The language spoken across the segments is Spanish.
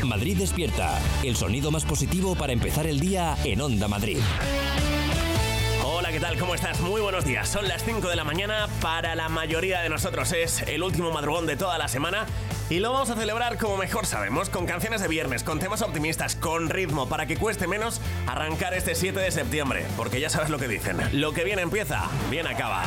Madrid Despierta, el sonido más positivo para empezar el día en Onda Madrid. Hola, ¿qué tal? ¿Cómo estás? Muy buenos días. Son las 5 de la mañana. Para la mayoría de nosotros es el último madrugón de toda la semana y lo vamos a celebrar como mejor sabemos, con canciones de viernes, con temas optimistas, con ritmo, para que cueste menos arrancar este 7 de septiembre. Porque ya sabes lo que dicen, lo que bien empieza, bien acaba.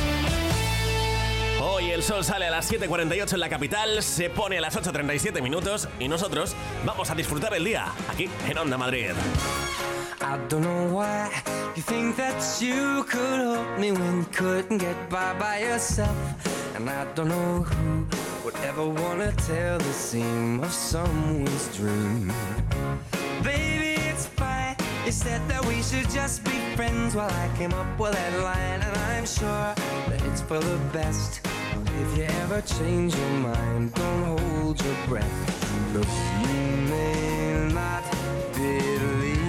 Hoy el sol sale a las 7:48 en la capital, se pone a las 8:37 minutos y nosotros vamos a disfrutar el día aquí en Onda Madrid. I don't know why you think that you could help me when you couldn't get by yourself. And I don't know who would ever wanna tell the seam of someone's dream. Baby, it's fine. You said that we should just be friends while I came up with that line. And I'm sure that it's for the best. If you ever change your mind, don't hold your breath. Look, you may not believe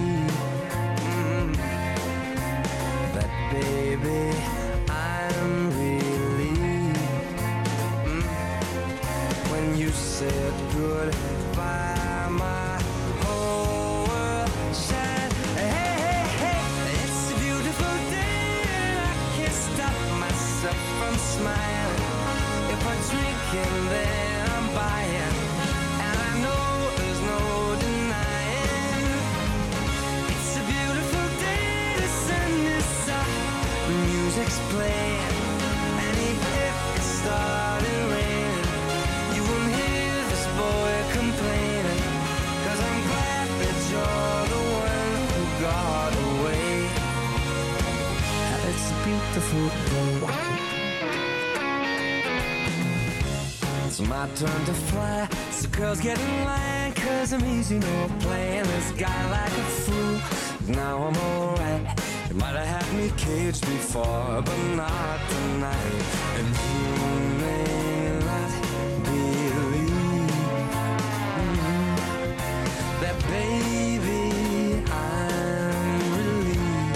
that, baby, I'm relieved when you said goodbye, my whole world shined. Hey, hey, hey, it's a beautiful day and I can't stop myself from smiling. If I'm drinking, then I'm buying, and I know there's no denying. It's a beautiful day, the sun is up, the music's playing, and even if it started raining, you won't hear this boy complaining, 'cause I'm glad that you're the one who got away. It's a beautiful day. It's my turn to fly, so girls get in line, 'cause I'm easy, no playing this guy like a fool. Now I'm alright. You might have had me caged before, but not tonight. And you may not believe that, baby, I'm relieved.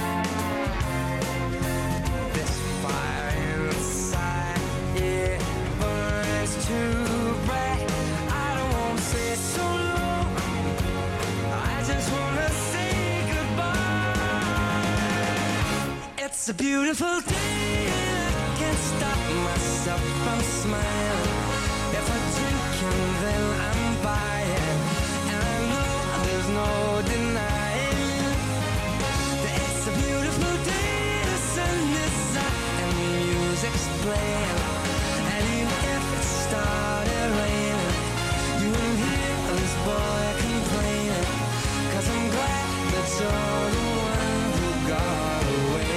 This fire inside, yeah, burns too bright. I don't wanna say so long, I just wanna say goodbye. It's a beautiful day and I can't stop myself from smiling. If I'm drinking, then I'm buying, and I know there's no denying that it's a beautiful day. The sun is up and the music's playing, and even if it started raining, you wouldn't hear this boy complaining, 'cause I'm glad that you're the one who got away.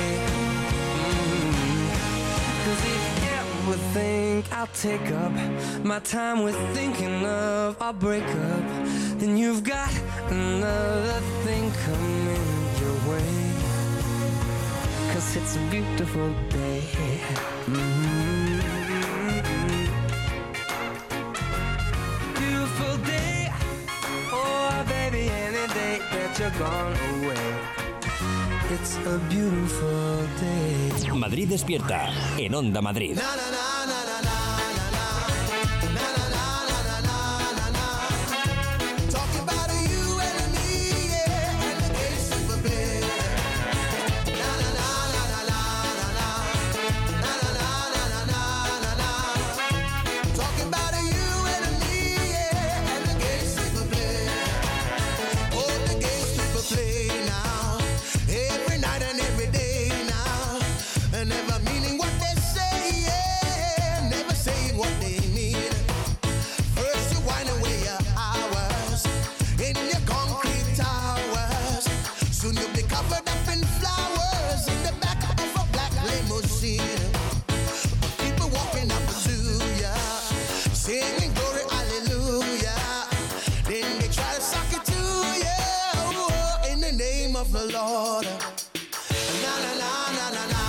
'Cause if you ever think I'll take up my time with thinking of our breakup, then you've got another thing coming your way. 'Cause it's a beautiful day. Beautiful day. Oh, baby, any day that you're gone away. It's a beautiful day. Madrid Despierta en Onda Madrid. Never meaning what they say, yeah. Never saying what they mean. First you wind away your hours in your concrete towers. Soon you'll be covered up in flowers in the back of a black limousine. People walking up to ya, singing glory, hallelujah. Then they try to suck it to you, oh, in the name of the Lord. Na na na na na na.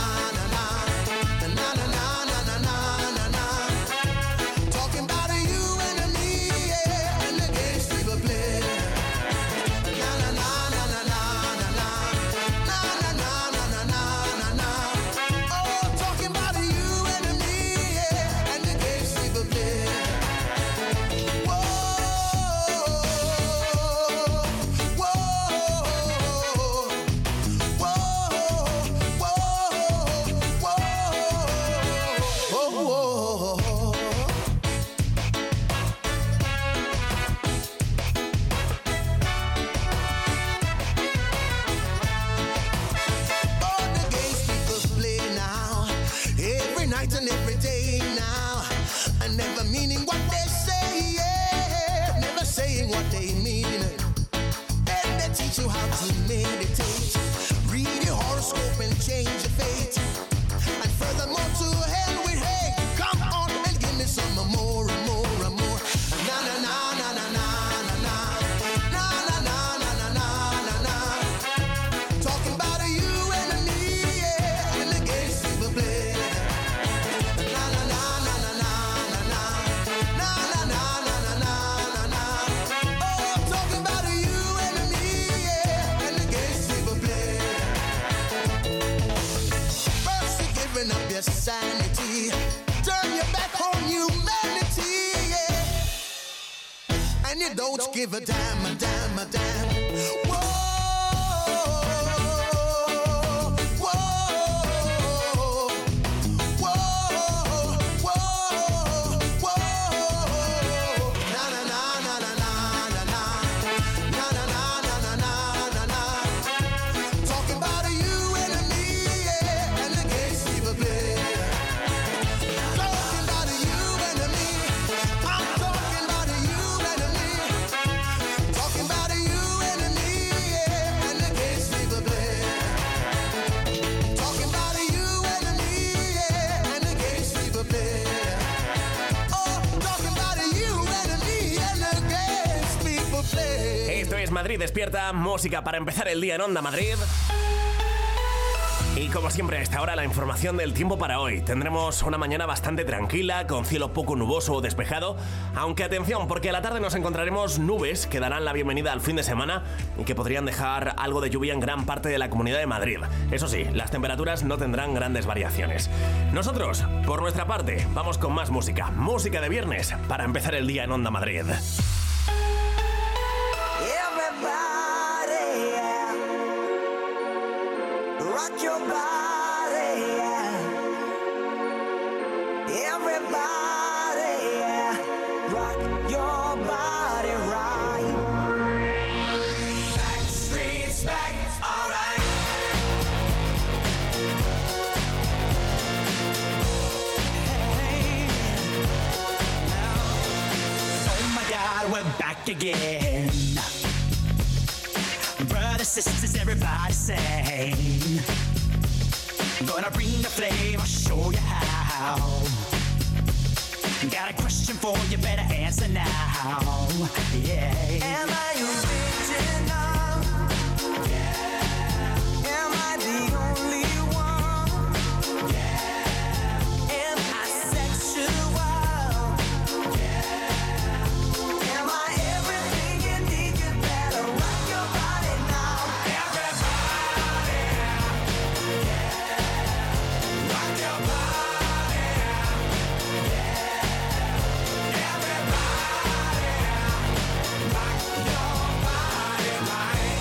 saying what they mean. And they teach you how to meditate. Read your horoscope and change your fate. And furthermore, to hell with hate. Come on and give me some more and more and more. Na na na na na na na na. Na na na na na na na na. Talking about you and me, yeah, and the games people play. Na na na na na na na na. Na na na na na na na na. Oh, talking about you and me, yeah, and the games people play. First you're giving up your sanity. Turn your back on humanity, yeah. And you don't give a damn, a damn, a damn. Whoa, whoa, whoa, whoa, whoa. Na na na na na na na na. Na na na na na na na na. Talking about you and me, yeah, and the games people play. Talking about you and me. I'm talking about you and me. Talking about you and me, yeah, and the games people play. Talking about you and me, yeah, and the games people play. Oh, talking about you and me, and the games people play. Esto es Madrid Despierta, música para empezar el día en Onda Madrid. Y como siempre a esta hora la información del tiempo para hoy. Tendremos una mañana bastante tranquila, con cielo poco nuboso o despejado. Aunque atención, porque a la tarde nos encontraremos nubes que darán la bienvenida al fin de semana y que podrían dejar algo de lluvia en gran parte de la Comunidad de Madrid. Eso sí, las temperaturas no tendrán grandes variaciones. Nosotros, por nuestra parte, vamos con más música. Música de viernes para empezar el día en Onda Madrid. Everybody, yeah. Rock your body, yeah. Everybody, yeah. Rock your body right. Backstreet's back, alright. Hey, oh my God, we're back again. Brothers, sisters, everybody sing. Gonna bring the flame, I'll show you how. Got a question for you, better answer now. Yeah. Am I original? Yeah. Am I the only one? Yeah. Am I sexual? Yeah. Am I everything you need? You better rock your body now. Everybody, yeah. Rock your body, yeah. Everybody, rock your body right.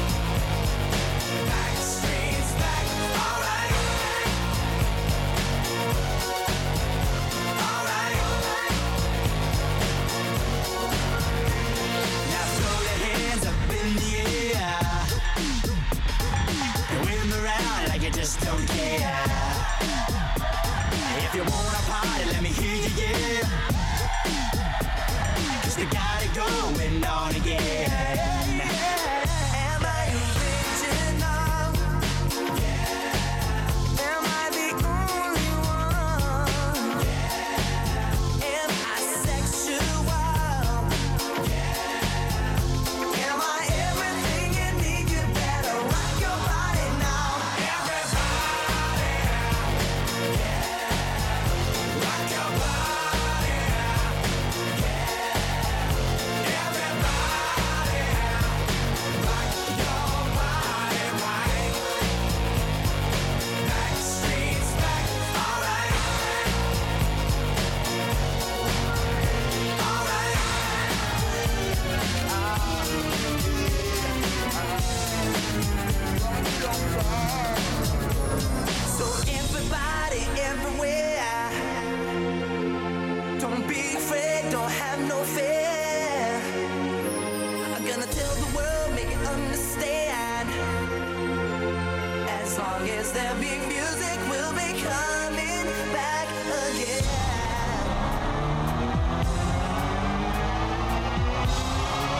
Backstreet's back, alright. Alright. Now throw your hands up in the air and wave them around like you just don't care. If you wanna party, let me hear you, yeah. 'Cause we got it going on again. Am I original? Yeah. Am I the only one? Yeah. Am I sexual? Yeah. Am I everything you need? You better rock your body now. Everybody, yeah. Rock your body, yeah. Everybody, rock your body right. Backstreet's back, alright. So everybody, everywhere, don't be afraid, don't have no fear. I'm gonna tell the world, make it understand. As long as there be music, we'll be coming back again.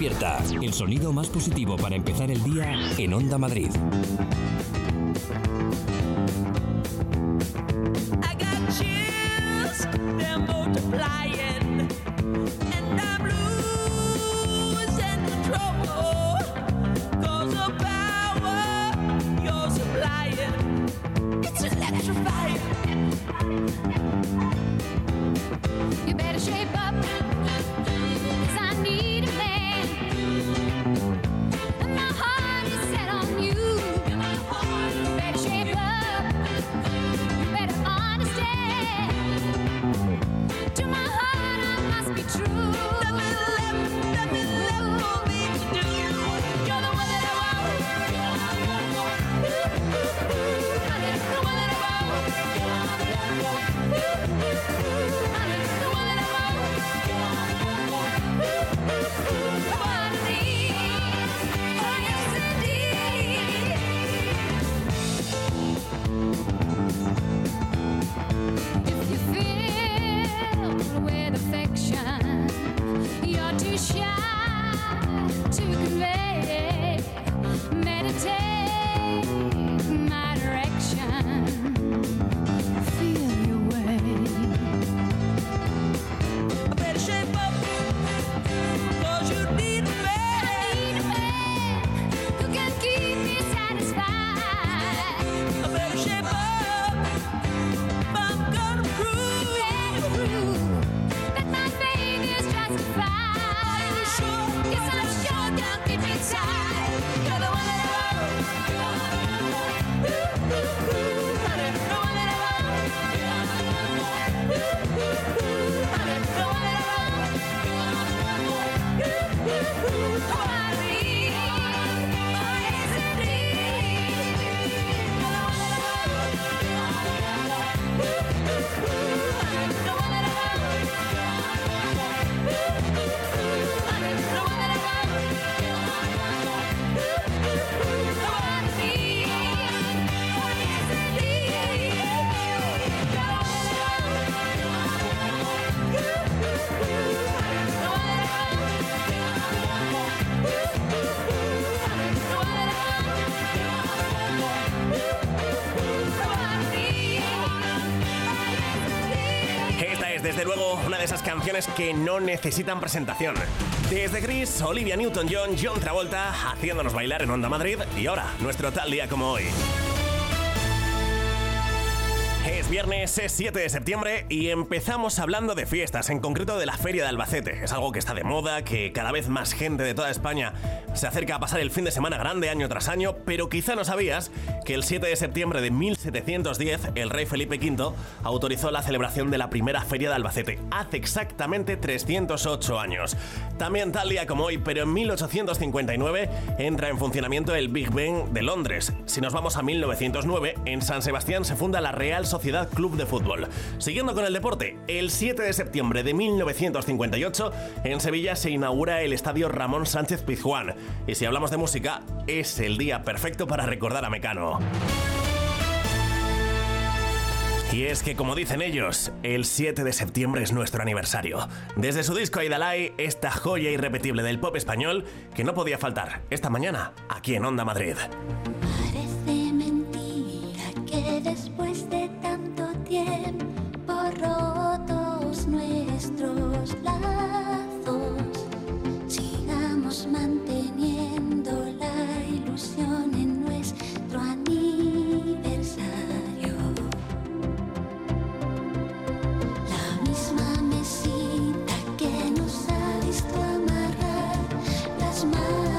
despierta. El sonido más positivo para empezar el día en Onda Madrid. I got chills, they're multiplying, and I'm losing control, 'cause the power you're supplying, it's electrifying. You better shape up, 'cause I need a man, and my heart is set on you. You better shape up, you better understand. To my heart I must be true. Let me what we can do. You're the one that I want. Honey, the one that I want. Honey, the one that I want. The one I need. Oh yes indeed. If you feel with affection, you're too shy to convey. Meditate my direction. Feel your way. I better shape up, 'cause you need a I man. need a man who can keep me satisfied. I better shape up, I'm gonna prove. That my faith is justified. Are you sure? Yes, I'm sure they'll keep me tight. You're the one that I want. Honey, the one that I want. Honey, the one that I want. The one I need. Oh, yes, indeed. The one that I want. Honey, the one that I want. Honey, the one that I want. The one I need. Oh, yes, indeed. The one that I want. Esta es, desde luego, una de esas canciones que no necesitan presentación. Desde Gris, Olivia Newton-John, John Travolta, haciéndonos bailar en Onda Madrid. Y ahora, nuestro tal día como hoy. Es viernes, es 7 de septiembre y empezamos hablando de fiestas, en concreto de la Feria de Albacete. Es algo que está de moda, que cada vez más gente de toda España se acerca a pasar el fin de semana grande año tras año, pero quizá no sabías que el 7 de septiembre de 1710 el rey Felipe V autorizó la celebración de la primera Feria de Albacete, hace exactamente 308 años. También tal día como hoy, pero en 1859 entra en funcionamiento el Big Ben de Londres. Si nos vamos a 1909, en San Sebastián se funda la Real Sociedad Club de Fútbol. Siguiendo con el deporte, el 7 de septiembre de 1958 en Sevilla se inaugura el estadio Ramón Sánchez Pizjuán. Y si hablamos de música, es el día perfecto para recordar a Mecano. Y es que, como dicen ellos, el 7 de septiembre es nuestro aniversario. Desde su disco Aidalay, esta joya irrepetible del pop español que no podía faltar esta mañana aquí en Onda Madrid. Parece mentira que después de tanto tiempo rotos nuestros lazos, sigamos manteniendo la ilusión en nuestro aniversario. La misma mesita que nos ha visto amarrar las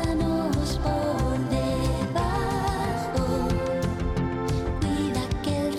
manos por debajo, cuida que el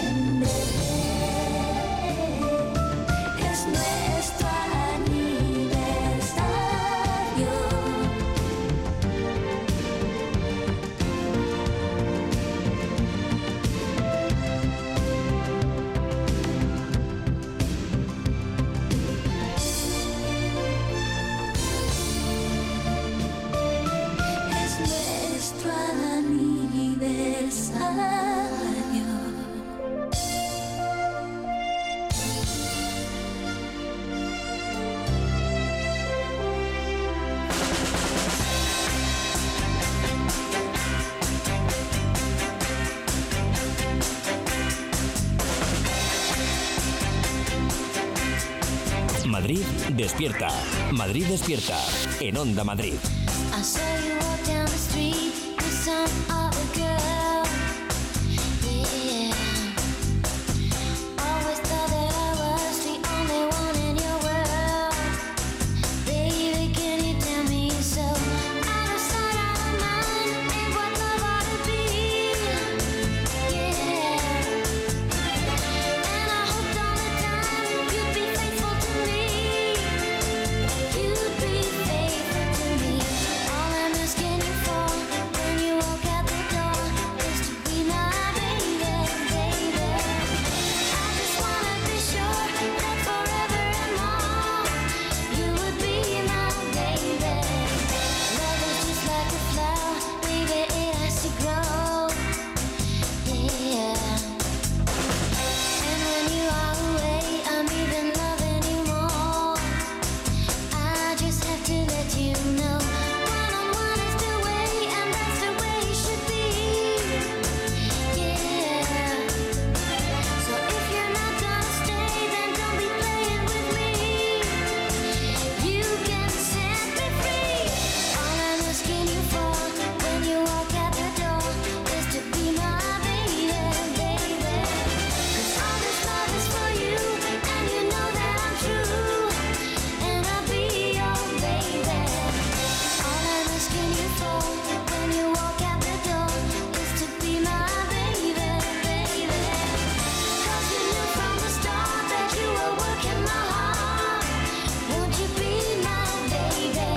septiembre es nuestro aniversario. Es nuestro aniversario. Madrid despierta. Madrid despierta. En Onda Madrid. I saw you walk down the street with some other girl. Yeah. Always thought that I was the only one in your world. Baby, can you tell me so? Out of sight, out of mind, ain't what love ought to be. Yeah. And I hoped all the time you'd be faithful to me. You'd be faithful to me. All I'm asking you for when you walk out the door is to be my baby, baby. I just wanna be sure that forever and more you would be my baby. Love is just like a flower, baby, it has to grow. Yeah. And when you are away, I'm even loving you more. I just have to let you know one-on-one is the way, and that's the way it should be. Yeah. So if you're not gonna stay, then don't be playing with me. You can set me free. All I'm asking you for when you walk out the door is to be my baby, baby. 'Cause all this love is for you, and you know that I'm true, and I'll be your baby. All I'm asking you for when you walk out the door is to be my baby, baby. 'Cause you knew from the start that you were working my heart. Won't you be my baby?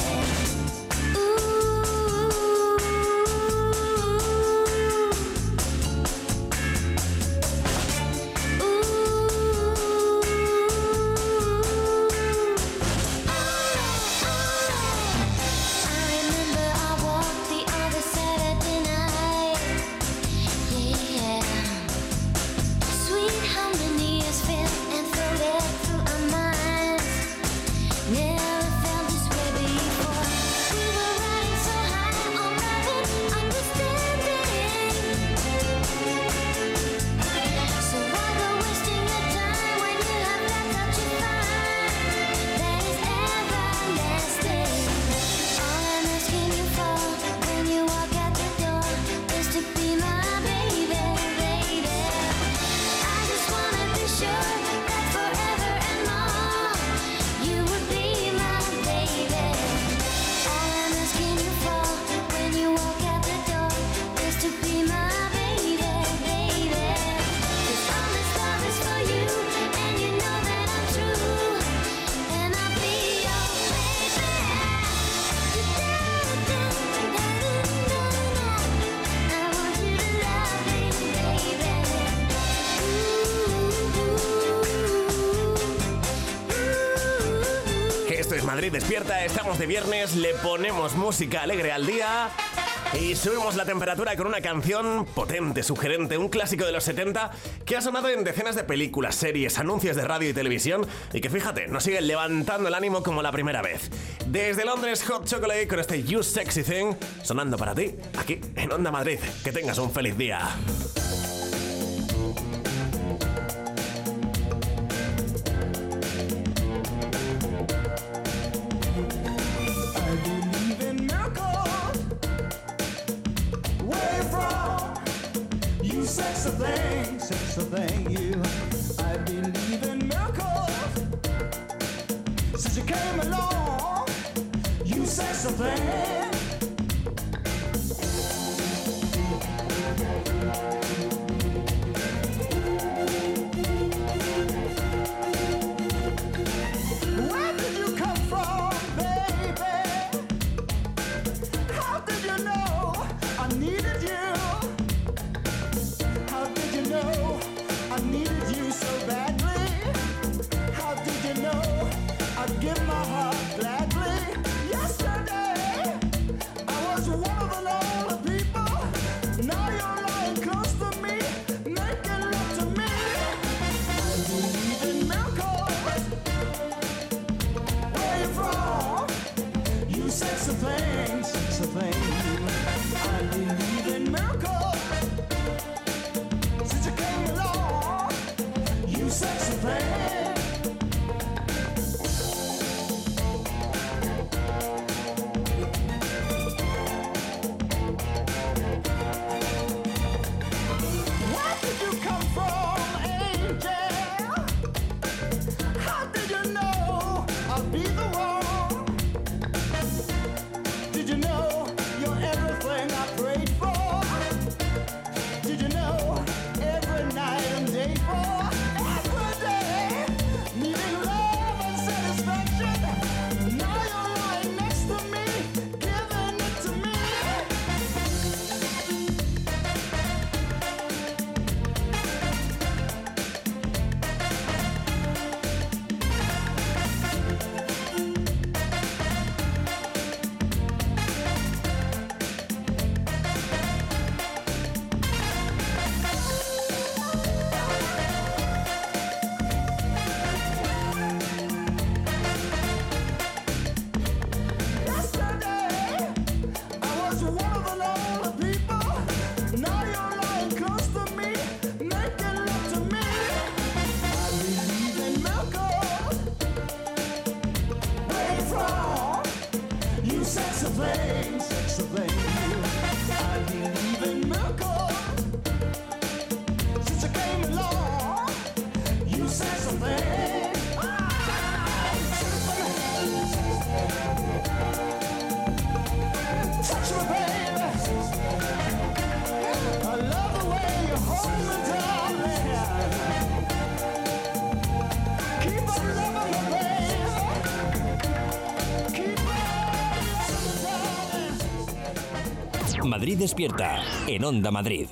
I remember I walked the other Saturday night. Yeah. Sweet harmony is felt and floated through our minds. Never felt this way before. We were riding so high on love and understanding. So why go wasting your time when you have that touch of fire that is everlasting? All I'm asking you for when you walk out the door is to be my baby, baby. I just wanna be sure that forever and more you would be my baby. All I'm asking you for when you walk out the door is to be my baby, baby. 'Cause all this love is for you, and you know that I'm true, and I'll be your baby. I want you to love me, baby. Esto es Madrid despierta, estamos de viernes, le ponemos música alegre al día y subimos la temperatura con una canción potente, sugerente, un clásico de los 70 que ha sonado en decenas de películas, series, anuncios de radio y televisión y que, fíjate, nos sigue levantando el ánimo como la primera vez. Desde Londres, Hot Chocolate con este You Sexy Thing sonando para ti, aquí en Onda Madrid. Que tengas un feliz día. I believe in miracles. Where from? You sexy thing, you. I believe in miracles. Since you came along, you sexy thing. sexy thing, sexy thing. I believe in miracles. Since you came along, you sexy thing. Where did you come from, angel? How did you know I'll be the one? Did you know you're everything I prayed for? Did you know every night and day for? Every day, needing love and satisfaction. Now you're lying next to me, giving it to me. Yesterday, I was one of the lonely people. Now you're lying close to me, making love to me. I believe in miracles. Where you from? You sexy thing, sexy thing. I believe in miracles. Since you came along, you sexy thing. Touch me, baby. I love the way you hold me, darling. Keep on loving me, baby. Keep on loving me, darling. Madrid despierta en Onda Madrid.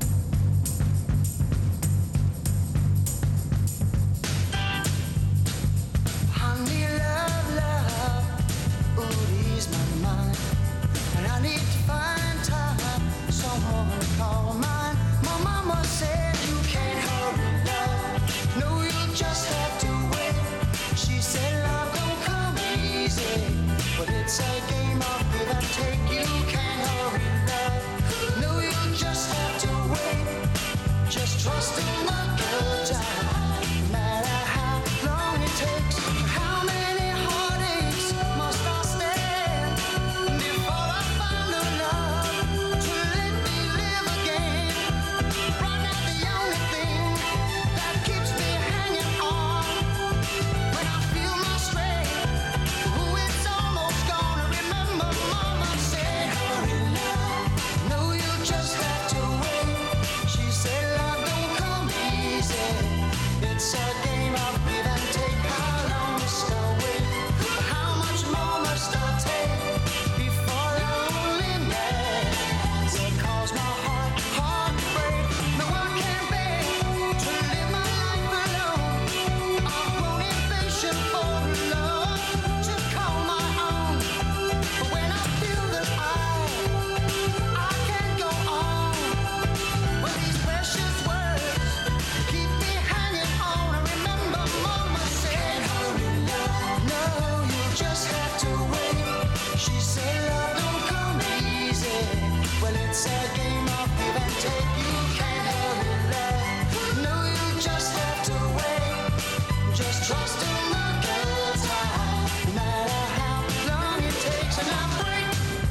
Honey, love, would ease my mind. And I need to find time, someone to call mine. My mama said you can't hurry, love. No, you just have to wait. She said love don't come easy, but it's a game of give and take. You can't hurry, love. No, you just have to wait. Just trust in the good time. No matter how long it takes, how many heartaches must I stand before I find a love to let me live again? Right now, the only thing that keeps me hanging on when I feel my strength, ooh, it's almost gone. I remember Mama said, hurry, love. No, you just have to wait. She said, love don't come easy. It's a game of give and take. How long must I wait? How much more must I take before loneliness will cause my heart to break? No one can bear to live my life alone. I've grown impatient for love to call my own. But when I feel that I can't go on with these precious words keep me hanging on. I remember Mama said, hurry, love. No, you just have to wait. She said, love don't come easy. Well, it's a game of give and take. You can't hurry, love. No, you just have to wait. Just trust in the good time. No matter how long it takes. And I break.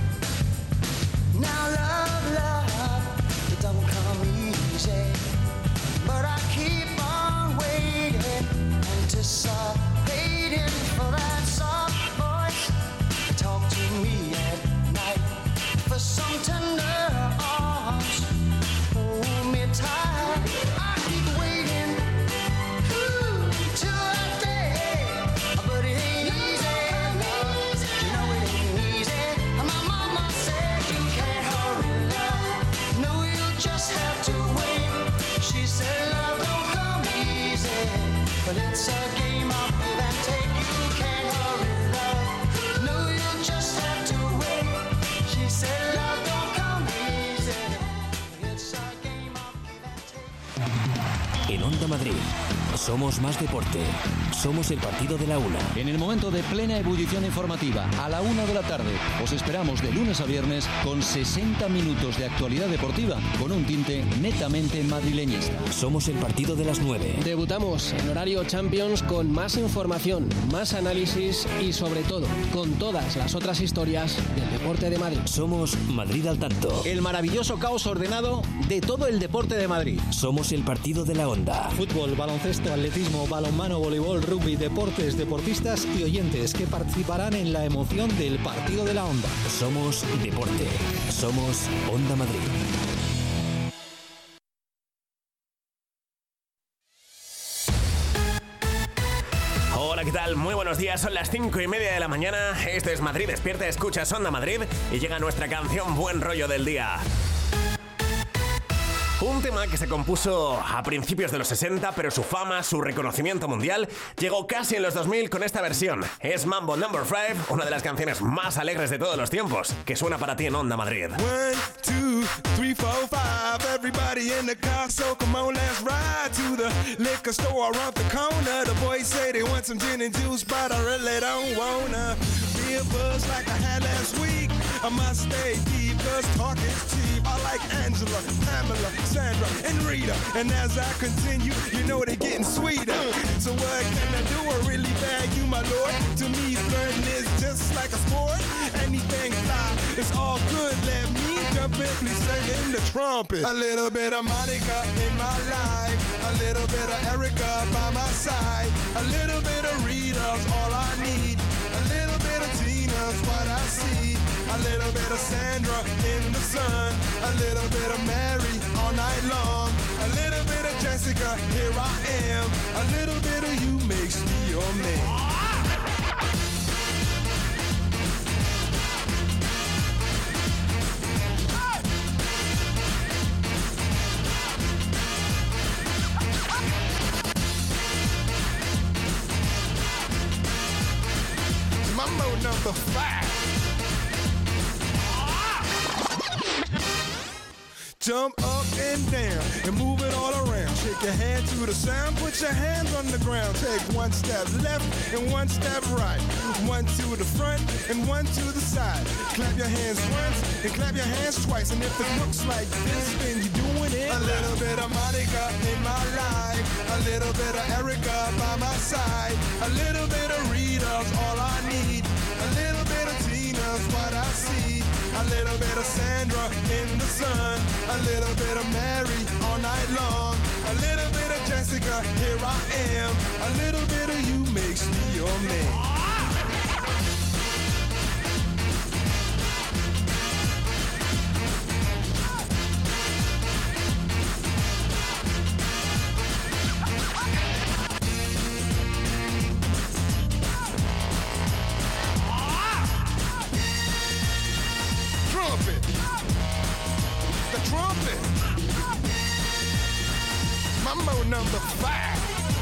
Now love, it don't come easy. But I keep on waiting, anticipating for that soft voice to talk to me at night. For some tender arms, hold me tight. I keep waiting, ooh, till that day. But it ain't easy, you know it ain't easy. My mama said you can't hurry, love. No, you just have to wait. She said love don't come easy, but it's a game of give and take. You can't hurry, love. No, you just have to wait. She said love don't come easy, but it's a game of give and take. en Onda Madrid. Somos más deporte. Somos el partido de la una. En el momento de plena ebullición informativa, a la 1 de la tarde, os esperamos de lunes a viernes con 60 minutos de actualidad deportiva con un tinte netamente madrileñista. Somos el partido de las 9. Debutamos en horario Champions con más información, más análisis y sobre todo con todas las otras historias del deporte de Madrid. Somos Madrid al tanto. El maravilloso caos ordenado de todo el deporte de Madrid. Somos el partido de la onda. Fútbol, baloncesto, atletismo, balonmano, voleibol, rugby, deportes, deportistas y oyentes que participarán en la emoción del partido de la onda. Somos deporte. Somos Onda Madrid. Hola, ¿qué tal? Muy buenos días, son las 5:30 de la mañana. Esto es Madrid Despierta, escuchas Onda Madrid y llega nuestra canción Buen Rollo del Día. Un tema que se compuso a principios de los 60, pero su fama, su reconocimiento mundial, llegó casi en los 2000 con esta versión. Es Mambo No. 5, una de las canciones más alegres de todos los tiempos, que suena para ti en Onda Madrid. 1, 2, 3, 4, 5. Everybody in the car, so come on, let's ride to the liquor store around the corner. The boys say they want some gin and juice, but I really don't wanna be a buzz like I had last week. I must stay deep, cause talk is cheap. I like Angela, Pamela, Sandra, and Rita. And as I continue, you know they're getting sweeter. So what can I do? I really bag you, my lord. To me, flirting is just like a sport. Anything fly, it's all good. Let me jump in, please sing the trumpet. A little bit of Monica in my life. A little bit of Erica by my side. A little bit of Rita's all I need. A little bit of Tina's what I see. A little bit of Sandra in the sun. A little bit of Mary all night long. A little bit of Jessica, here I am. A little bit of you makes me your man. Mambo No. 5. Jump up and down and move it all around. Shake your hand to the sound, put your hands on the ground. Take one step left and one step right. One to the front and one to the side. Clap your hands once and clap your hands twice. And if it looks like this, then you're doing it. A little bit of Monica in my life. A little bit of Erica by my side. A little bit of Rita's all I need. A little bit of Tina's what I see. A little bit of Sandra in the sun. A little bit of Mary all night long. A little bit of Jessica, here I am. A little bit of you makes me your man. Trumpet. The trumpet. Mambo No. 5.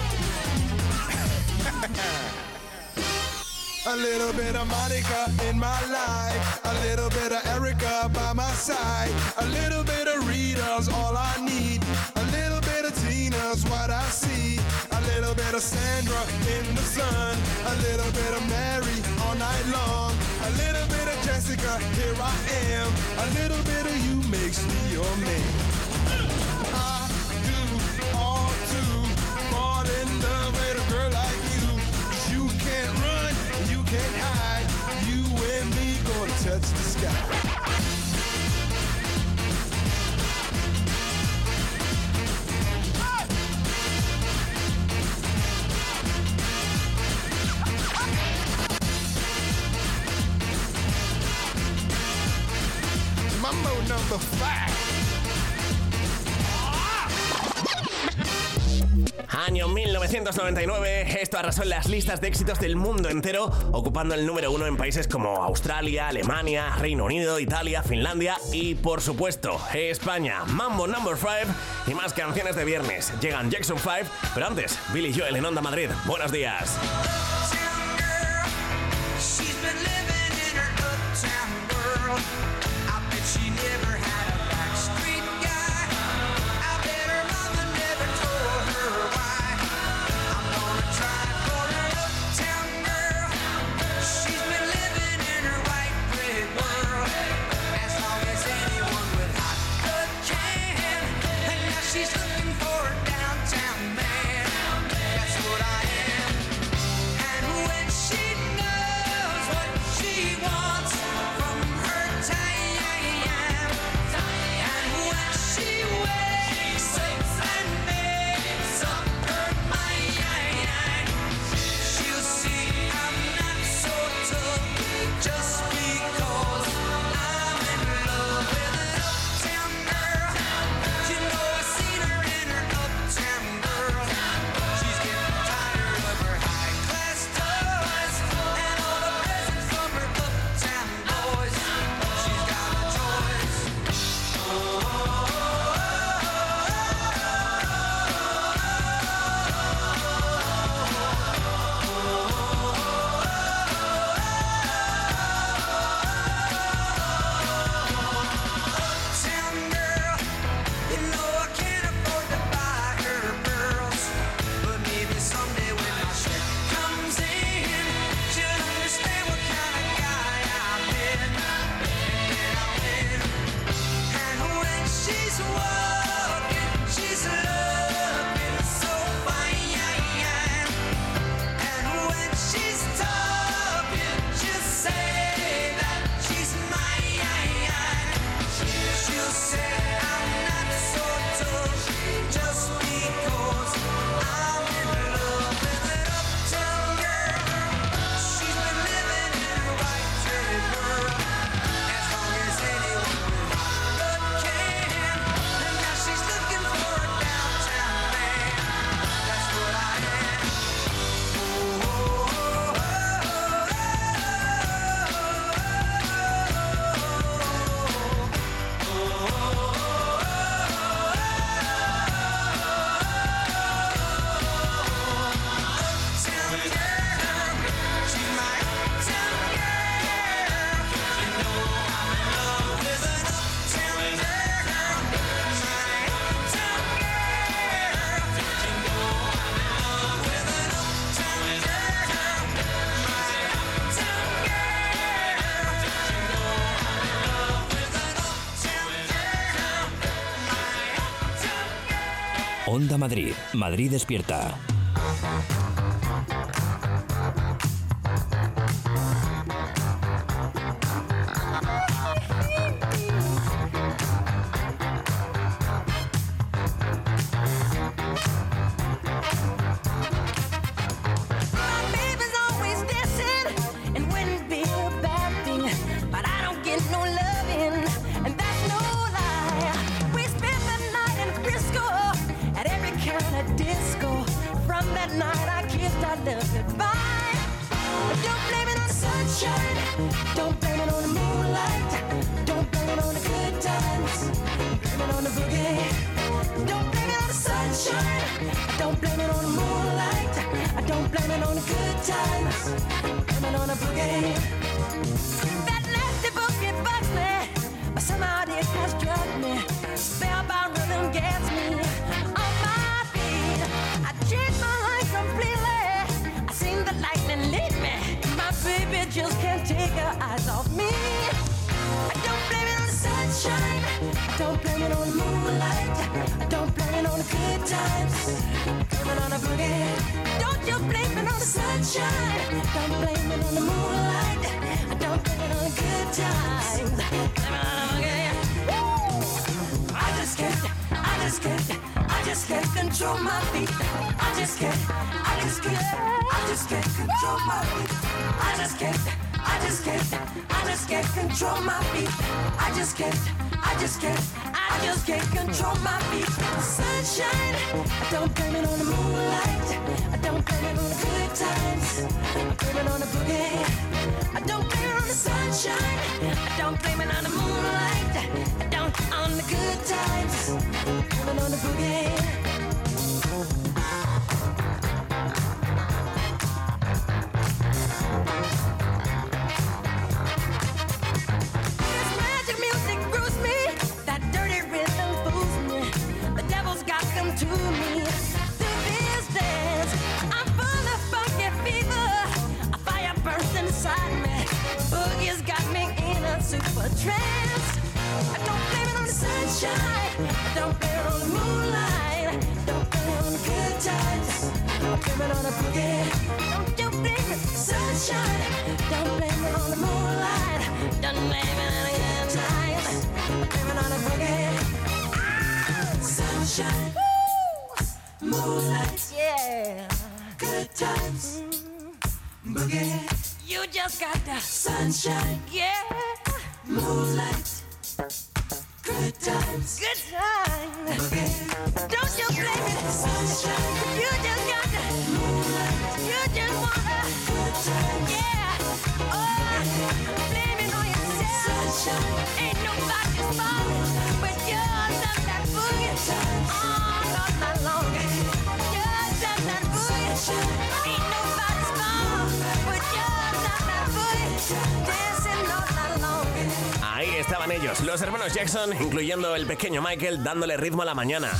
A little bit of Monica in my life. A little bit of Erica by my side. A little bit of Rita's all I need. A little bit of Tina's what I see. A little bit of Sandra in the sun. A little bit of Mary all night long. A little bit of Jessica, here I am. A little bit of you makes me your man. I do all to fall in love with a girl like you. 'Cause you can't run, you can't hide. You and me gonna touch the sky. Mambo No. 5. Año 1999, esto arrasó en las listas de éxitos del mundo entero, ocupando el número 1 en países como Australia, Alemania, Reino Unido, Italia, Finlandia y, por supuesto, España. Mambo No. 5 y más canciones de viernes. Llegan Jackson 5, pero antes, Billy Joel en Onda Madrid. Buenos días. She never had a backstreet guy. I bet her mother never told her Onda Madrid. Madrid despierta. Ahí estaban ellos, los hermanos Jackson, incluyendo el pequeño Michael, dándole ritmo a la mañana.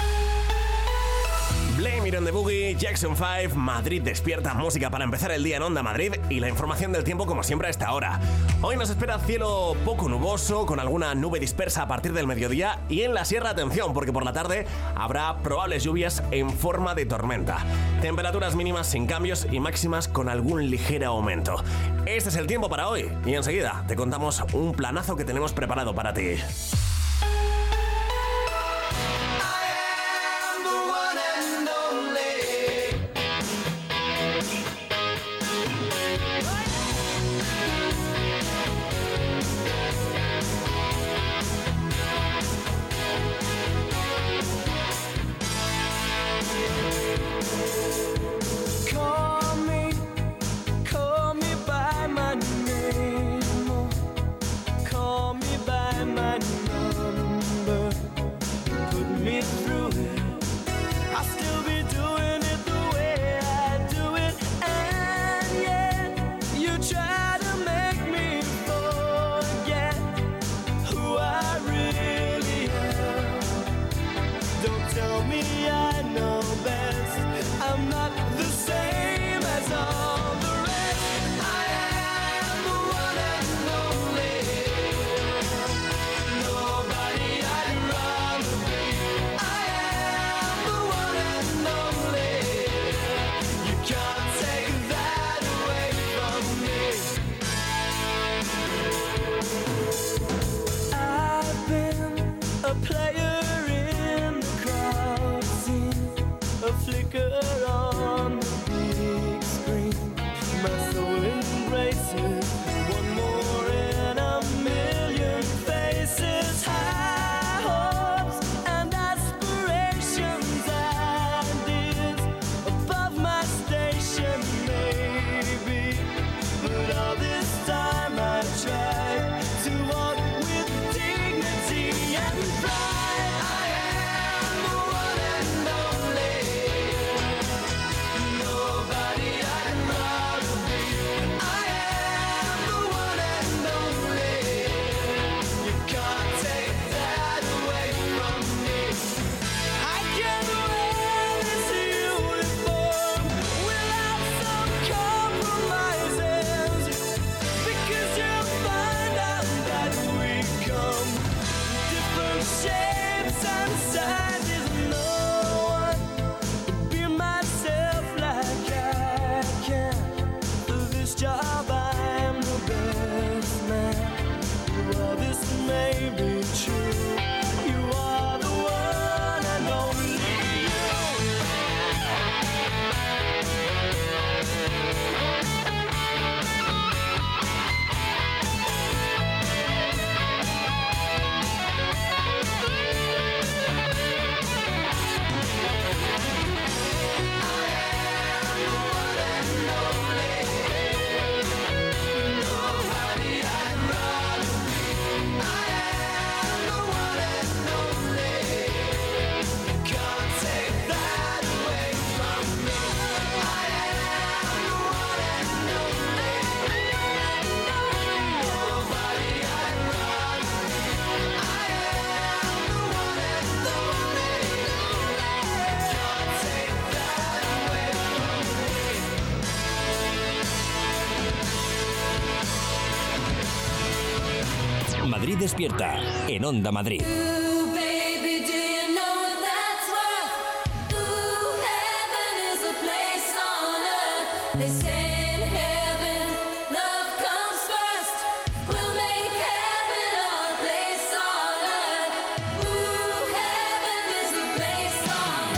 Blame It on the Boogie, Jackson 5, Madrid despierta, música para empezar el día en Onda Madrid y la información del tiempo como siempre a esta hora. Hoy nos espera cielo poco nuboso, con alguna nube dispersa a partir del mediodía y en la sierra, atención, porque por la tarde habrá probables lluvias en forma de tormenta. Temperaturas mínimas sin cambios y máximas con algún ligero aumento. Este es el tiempo para hoy y enseguida te contamos un planazo que tenemos preparado para ti. Call me by my name. Call me by my name. flicker on the big screen. My soul embraces one more in a million faces. High hopes and aspirations, ideas above my station, maybe. But all this time I tried to walk with dignity and pride. I am the one and only. Nobody I'd rather be. I am the one and only. You can't take that away from me. I can wear this uniform without some compromises, because you'll find out that we come different shapes and sizes. No one can be myself like I can. For this job I'm the best man. While this may be true, you are the one and only you. Madrid despierta en Onda Madrid. Ooh, baby, do you know that's worth? Ooh, heaven is a place on earth. They say in heaven, love comes first. We'll make heaven our place on earth. Ooh, heaven is a place on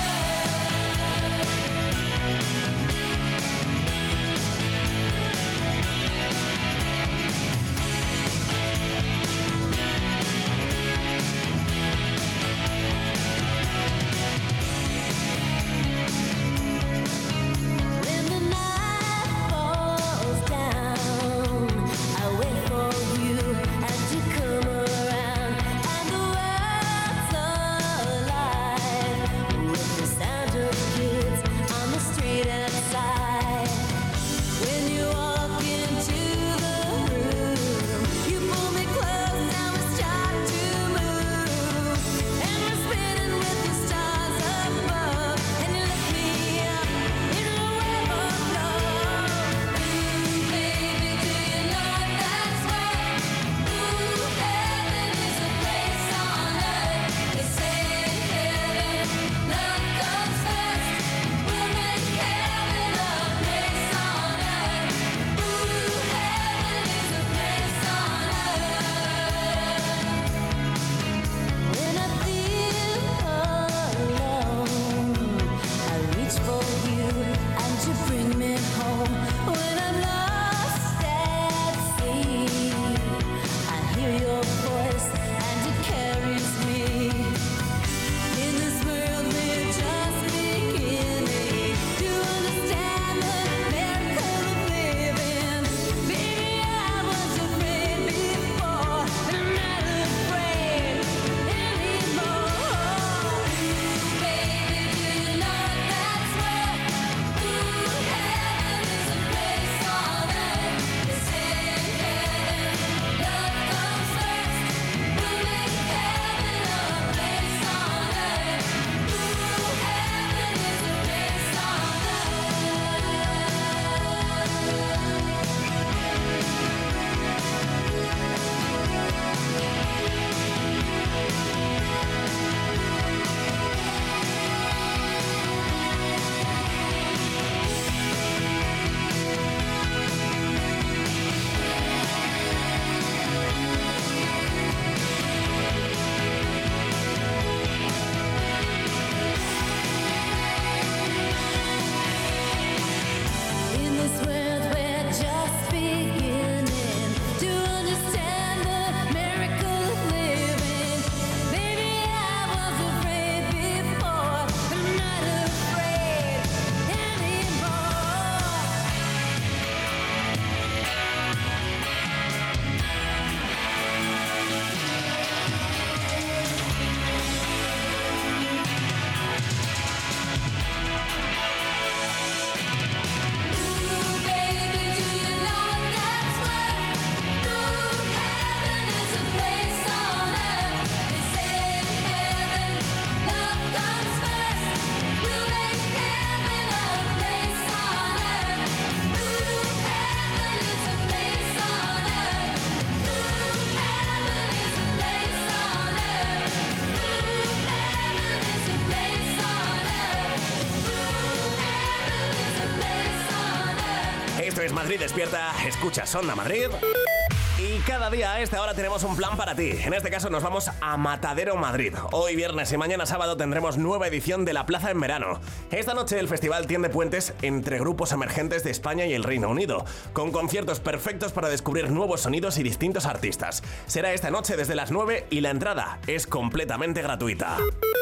When the night Esto es Madrid Despierta, escuchas Onda Madrid. Y cada día a esta hora tenemos un plan para ti. En este caso nos vamos a Matadero, Madrid. Hoy viernes y mañana sábado tendremos nueva edición de La Plaza en Verano. Esta noche el festival tiende puentes entre grupos emergentes de España y el Reino Unido, con conciertos perfectos para descubrir nuevos sonidos y distintos artistas. Será esta noche desde las 9 y la entrada es completamente gratuita.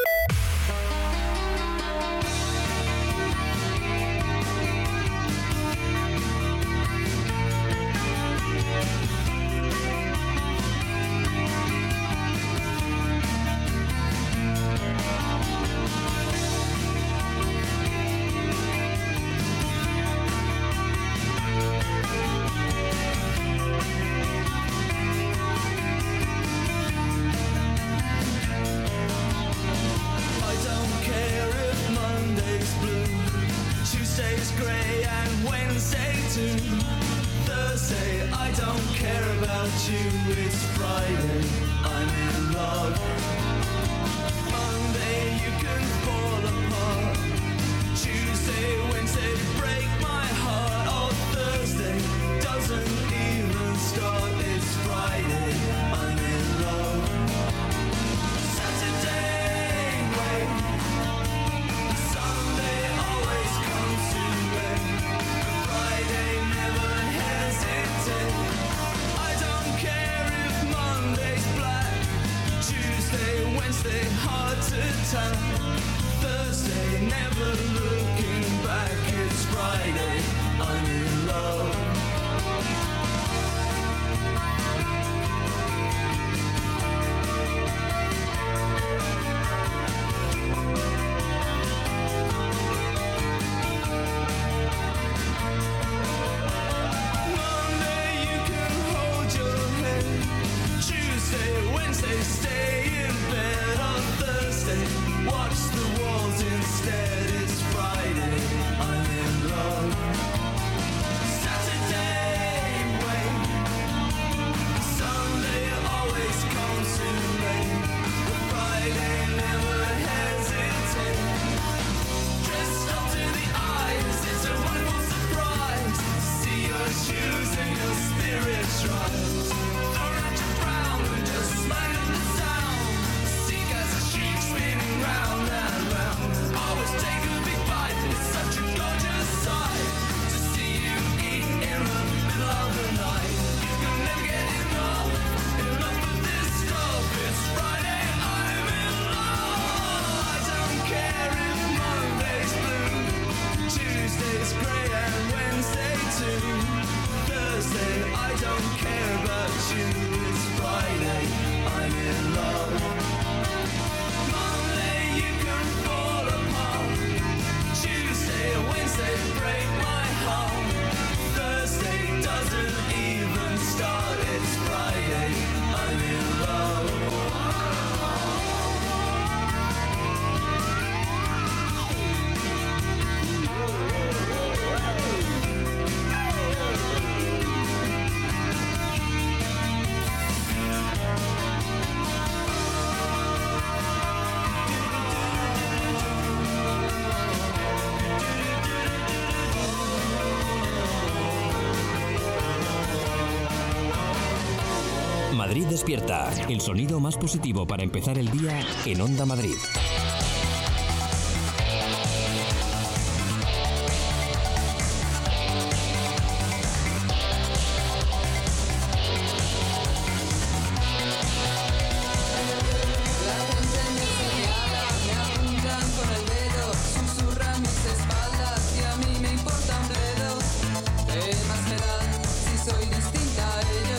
Madrid Despierta, el sonido más positivo para empezar el día en Onda Madrid.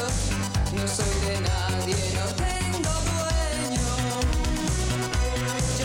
No soy de nadie, no tengo dueño.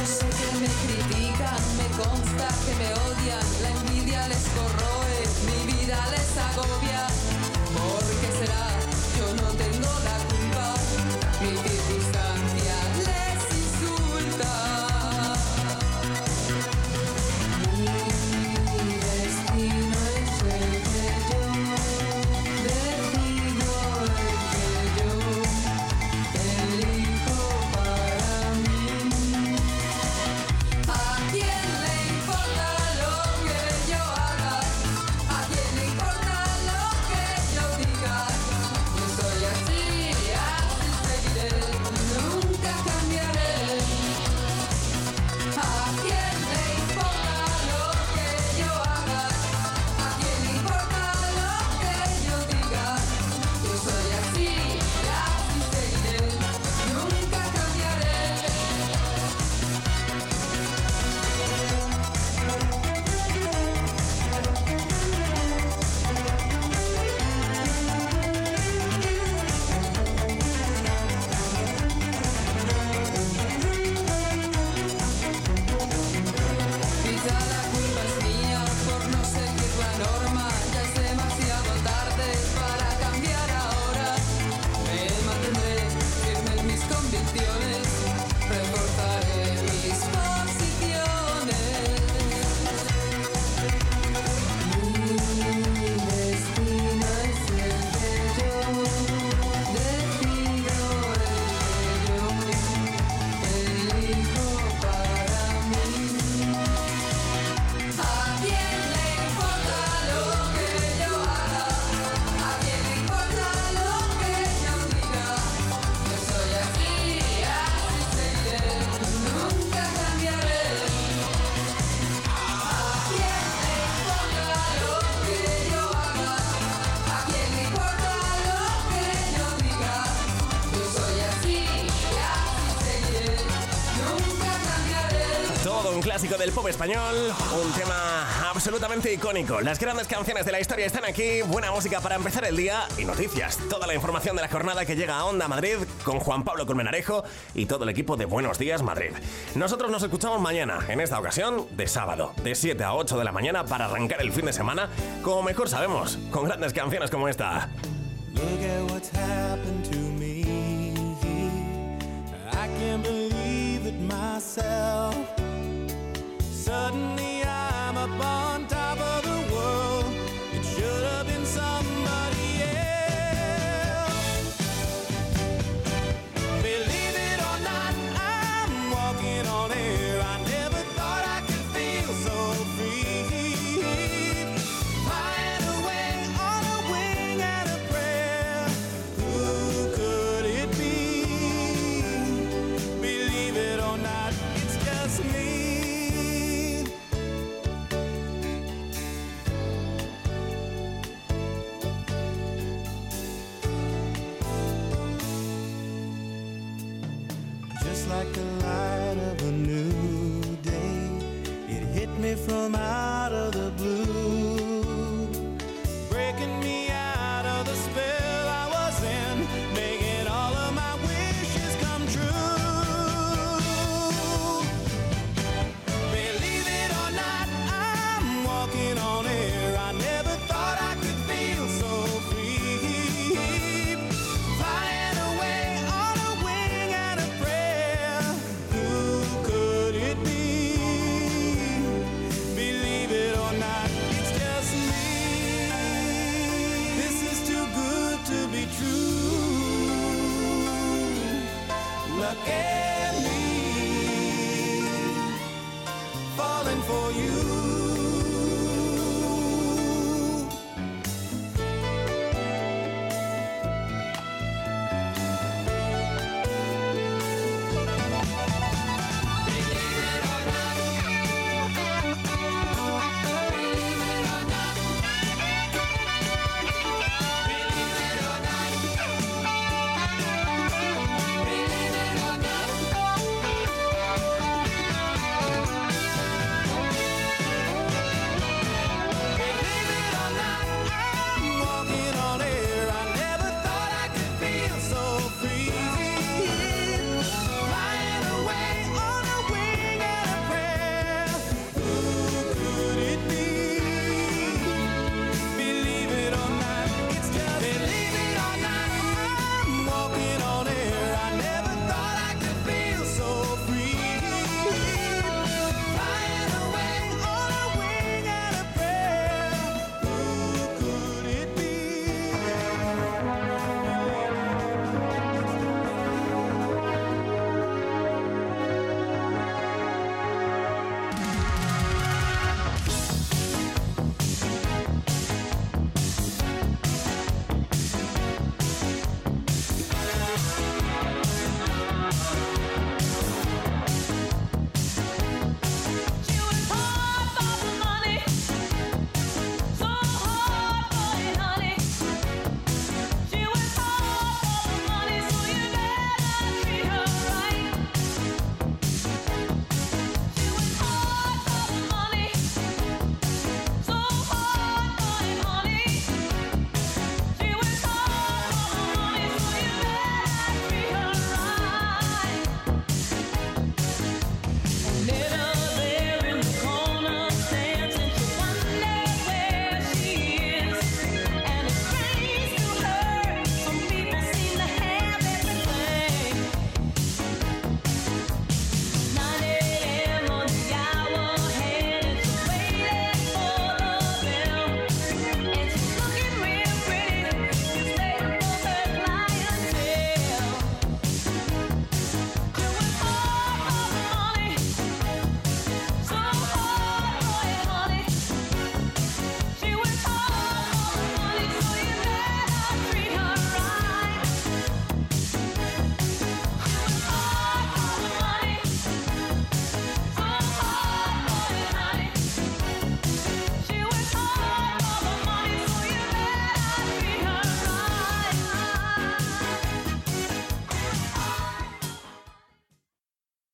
clásico del pop español, un tema absolutamente icónico. Las grandes canciones de la historia están aquí, buena música para empezar el día y noticias. Toda la información de la jornada que llega a Onda Madrid con Juan Pablo Colmenarejo y todo el equipo de Buenos Días Madrid. Nosotros nos escuchamos mañana, en esta ocasión de sábado, de 7 a 8 de la mañana para arrancar el fin de semana, como mejor sabemos, con grandes canciones como esta. Look at what's happened to me. I can't believe it myself. Suddenly I'm up on top of the world. It should have been somebody else. Believe it or not, I'm walking on air. I never thought I could feel so free. Flying away on a wing and a prayer. Who could it be? Believe it or not, it's just me. Just like the light of a new day, it hit me from out of the blue, breaking me out of the spell I was in, making all of my wishes come true. Believe it or not, I'm walking on air. I never thought I could feel so free. Flying away on a wing and a prayer. Who could it be? Believe it or not, it's just me. This is too good to be true. Lucky